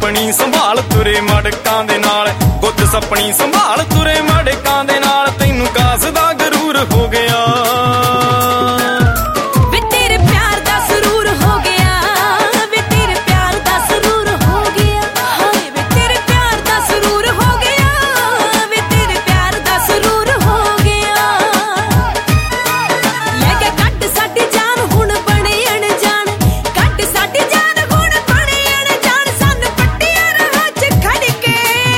ਸੱਪਣੀ ਸੰਭਾਲ ਤੁਰੇ ਮੜਕਾਂ ਦੇ ਨਾਲ, ਗੁੱਤ ਸੱਪਣੀ ਸੰਭਾਲ ਤੁਰੇ ਮੜਕਾਂ ਦੇ ਨਾਲ, ਤੈਨੂੰ ਕਾਸ ਦਾ ਗਰੂਰ ਹੋ ਗਿਆ। ਵੇ ਤੇਰੇ ਪਿਆਰ ਦਾ ਸਰੂਰ ਹੋ ਗਿਆ, ਵੇ ਤੇਰੇ ਪਿਆਰ ਦਾ ਸਰੂਰ ਹੋ ਗਿਆ, ਹਾਏ ਵੇ ਤੇਰੇ ਪਿਆਰ ਦਾ ਸਰੂਰ ਹੋ ਗਿਆ, ਵੇ ਤੇਰੇ ਪਿਆਰ ਦਾ ਸਰੂਰ ਹੋ ਗਿਆ। ਲੈ ਕੇ ਕੱਢ ਸਾਡੀ ਜਾਨ ਹੁਣ ਬਣੇ ਅਣਜਾਣ, ਕੱਢ ਸਾਡੀ ਜਾਨ ਹੁਣ ਬਣੇ ਅਣਜਾਣ, ਸਾਨੂੰ ਪੱਟੀਆਂ ਰਾਹਾਂ 'ਚ ਖੜ ਕੇ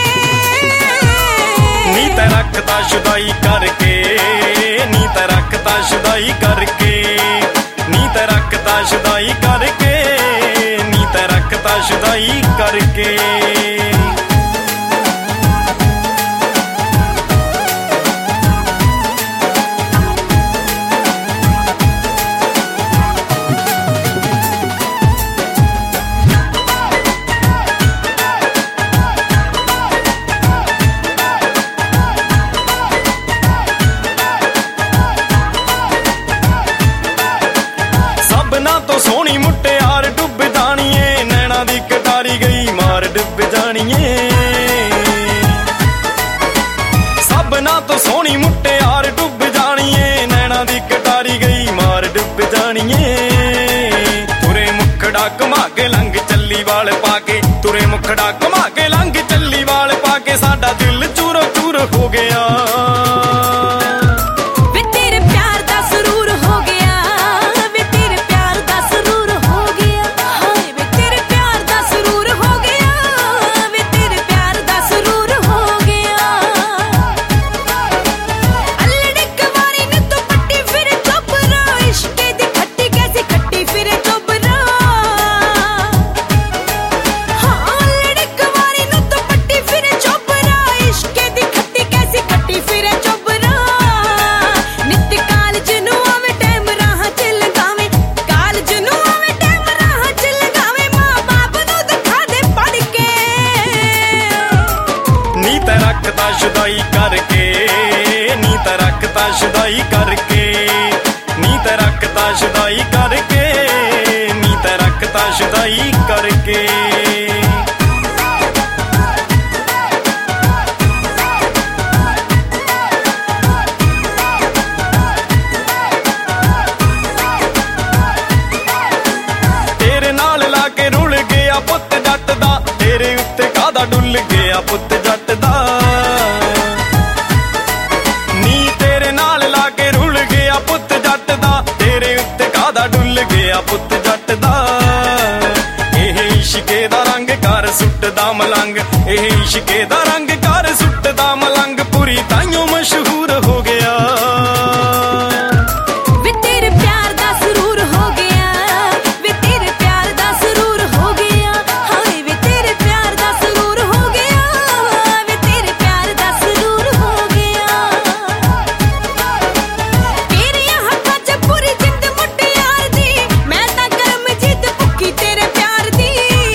ਨੀ ਤੈ ਰੱਖਦਾ ਸ਼ੁਦਾਈ ਕਰਕੇ, ਨੀ ਤੈ ਰੱਖਦਾ ਸ਼ੁਦਾਈ ਕਰਕੇ, ਨੀ ਤੈ ਰੱਖਦਾ ਸ਼ੁਦਾਈ ਕਰਕੇ, ਨੀ ਤੈ ਰੱਖਦਾ ਸ਼ੁਦਾਈ ਕਰਕੇ। ਸਭਨਾਂ ਤੋਂ ਸੋਹਣੀ ਮੁਟਿਆਰ ਡੁੱਬ ਜਾਣੀਏ, ਨੈਣਾ ਦੀ ਕਟਾਰੀ ਗਈ ਮਾਰ ਡੁੱਬ ਜਾਣੀਏ। ਸਭਨਾਂ ਤੋਂ ਸੋਹਣੀ ਮੁਟਿਆਰ ਡੁੱਬ ਜਾਣੀਏ, ਨੈਣਾ ਦੀ ਕਟਾਰੀ ਗਈ ਮਾਰ ਡੁੱਬ ਜਾਣੀਏ। ਤੁਰੇ ਮੁਖੜਾ ਘੁਮਾ ਕੇ ਲੰਘ ਚੱਲੀ ਵਾਲ ਪਾ ਕੇ, ਤੁਰੇ ਮੁਖੜਾ ਘੁਮਾ ਕੇ ਲੰਘ ਚੱਲੀ ਵਾਲ ਪਾ ਕੇ, ਸਾਡਾ ਦਿਲ ਚੂਰੋ ਚੂਰ ਹੋ ਗਿਆ। ਵੇ ਤੇਰੇ ਪਿਆਰ ਦਾ ਸਰੂਰ ਹੋ ਗਿਆ, ਵੇ ਤੇਰੇ ਪਿਆਰ ਦਾ ਸਰੂਰ ਹੋ ਗਿਆ, ਹਾਏ ਵੇ ਤੇਰੇ ਪਿਆਰ ਦਾ ਸਰੂਰ ਹੋ ਗਿਆ, ਵੇ ਤੇਰੇ ਪਿਆਰ ਦਾ ਸਰੂਰ ਹੋ ਗਿਆ। ਅੱਲੜ ਇੱਕ ਵਾਰੀ ਨ ਤੂੰ ਪੱਟੀ ਫਿਰ ਚੋਬਰਾ, ਇਸ਼ਕੇ ਦੀ ਖੱਟੀ ਕੈਸੀ ਖੱਟੀ ਫਿਰ ਚੋਬਰਾ। ਹਾਂ ਅੱਲੜ ਇੱਕ ਵਾਰੀ ਨ ਤੂੰ ਪੱਟੀ ਫਿਰ ਚੋਬਰਾ, ਇਸ਼ਕੇ ਦੀ ਖੱਟੀ ਕੈਸੀ ਖੱਟੀ ਫਿਰ ਚੋਬਰਾ। ਨਿੱਤ ਕਾਲਜ ਨੂੰ ਆਵੇਂ ਟਾਈਮ ਰਾਹਾਂ 'ਚ ਲਗਾਵੇਂ, ਕਾਲਜ ਨੂੰ ਆਵੇਂ ਟਾਈਮ ਰਾਹਾਂ 'ਚ ਲਗਾਵੇਂ, ਮਾਂ ਬਾਪ ਨੂੰ ਦਿਖਾ ਦੇ ਪੜ੍ਹ ਕੇ ਨੀ ਤੈ ਰੱਖਦਾ ਸ਼ੁਦਾਈ ਕਰਕੇ, ਨੀ ਤੈ ਰੱਖਦਾ ਸ਼ੁਦਾਈ ਕਰਕੇ, ਨੀ ਤੈ ਰੱਖਦਾ ਸ਼ੁਦਾਈ ਕਰਕੇ, ਨੀ ਤੈ ਰੱਖਦਾ ਸ਼ੁਦਾਈ ਕਰਕੇ। ਤੇਰੇ ਨਾਲ ਲਾ ਕੇ ਰੁਲ ਗਿਆ ਪੁੱਤ ਜੱਟ ਦਾ, ਤੇਰੇ ਉੱਤੇ ਕਾਹਦਾ ਡੁੱਲ ਗਿਆ ਪੁੱਤ ਜੱਟ ਦਾ। ਨੀ ਤੇਰੇ ਨਾਲ ਲਾ ਕੇ ਰੁਲ ਗਿਆ ਪੁੱਤ ਜੱਟ ਦਾ, ਤੇਰੇ ਉੱਤੇ ਕਾਹਦਾ ਡੁੱਲ ਗਿਆ ਪੁੱਤ ਜੱਟ ਦਾ। ਇਹ ਇਸ਼ਕੇ ਦਾ ਰੰਗ ਕਰ ਸੁੱਟਦਾ ਮਲੰਗ, ਇਹ ਇਸ਼ਕੇ ਦਾ ਰੰਗ ਕਰ ਸੁੱਟਦਾ ਮਲੰਗ, ਪੂਰੀ ਤਾਈਓ ਮਸ਼ਹੂਰ ਹੋ ਗਿਆ। ਵੇ ਤੇਰੇ ਪਿਆਰ ਦਾ ਸਰੂਰ ਹੋ ਗਿਆ, ਵੇ ਤੇਰੇ ਪਿਆਰ ਦਾ ਸਰੂਰ ਹੋ ਗਿਆ, ਹਾਏ ਵੇ ਤੇਰੇ ਪਿਆਰ ਦਾ ਸਰੂਰ ਹੋ ਗਿਆ, ਵੇ ਤੇਰੇ ਪਿਆਰ ਦਾ ਸਰੂਰ ਹੋ ਗਿਆ। ਤੇਰੀਆਂ ਹੱਥਾਂ 'ਚ ਪੂਰੀ ਜਿੰਦ ਮੁਟਿਆਰ ਦੀ, ਮੈਂ ਤਾਂ ਕਰਮ ਜਿੱਦ ਭੁੱਖੀ ਤੇਰੇ ਪਿਆਰ ਦੀ।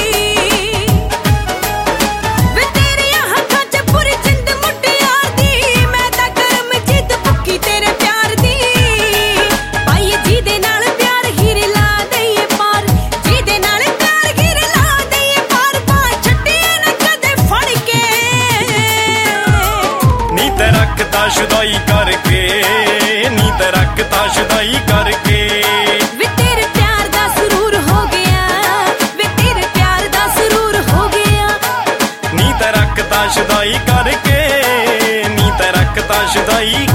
ਵੇ ਤੇਰੀਆਂ ਹੱਥਾਂ 'ਚ ਪੂਰੀ ਜਿੰਦ ਮੁਟਿਆਰ ਦੀ, ਮੈਂ ਤਾਂ ਕਰਮ ਜਿੱਦ ਭੁੱਖੀ ਤੇਰੇ ਪਿਆਰ ਦੀ। ਪਾਈਏ ਜਿਹਦੇ ਨਾਲ ਪਿਆਰ ਹੀਰੇ ਲਾ ਦਈਏ ਪਾਰ, ਜਿਹਦੇ ਨਾਲ ਪਿਆਰ ਹੀਰੇ ਲਾ ਦਈਏ ਪਾਰ, ਪਾ ਛੱਡੀਏ ਨਾ ਕਦੇ ਫੜ ਕੇ ਨੀ ਤੈ ਰੱਖਦਾ ਸ਼ੁਦਾਈ ਕਰਕੇ, ਨੀ ਤੈ ਰੱਖਦਾ ਸ਼ੁਦਾਈ ਕਰਕੇ। ਵੇ ਤੇਰੇ ਪਿਆਰ ਦਾ ਸਰੂਰ ਹੋ ਗਿਆ, ਵੇ ਤੇਰੇ ਪਿਆਰ ਦਾ ਸਰੂਰ ਹੋ ਗਿਆ। ਨੀ ਤੈ ਰੱਖਦਾ ਸ਼ੁਦਾਈ ਕਰਕੇ, ਨੀ ਤੈ ਰੱਖਦਾ ਸ਼ੁਦਾਈ